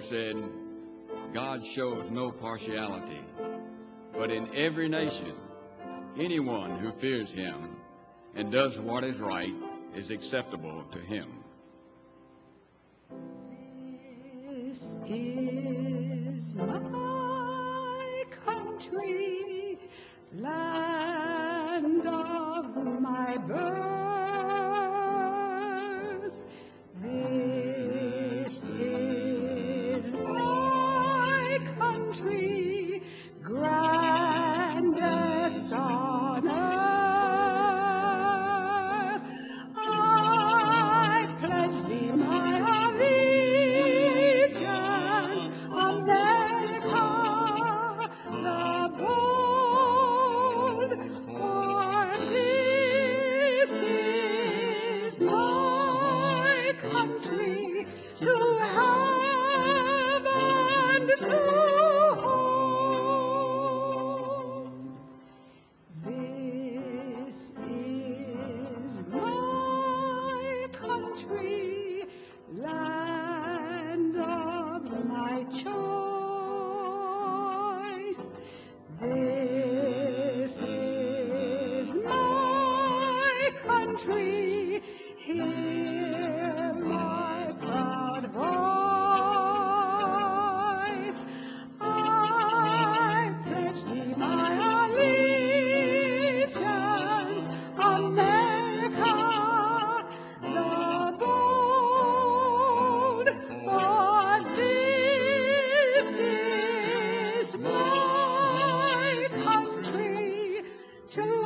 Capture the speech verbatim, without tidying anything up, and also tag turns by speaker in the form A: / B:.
A: said, God shows no partiality, but in every nation, anyone who fears him and does what is right is acceptable to him.
B: This is my country, land of my birth. This is my country, grandest on earth. I pledge thee my allegiance, America the bold, for this is my country, to have and to hold. This is my country, land of my choice. This is my country, hear my proud voice. I pledge thee my allegiance, America the bold, for this is my country, to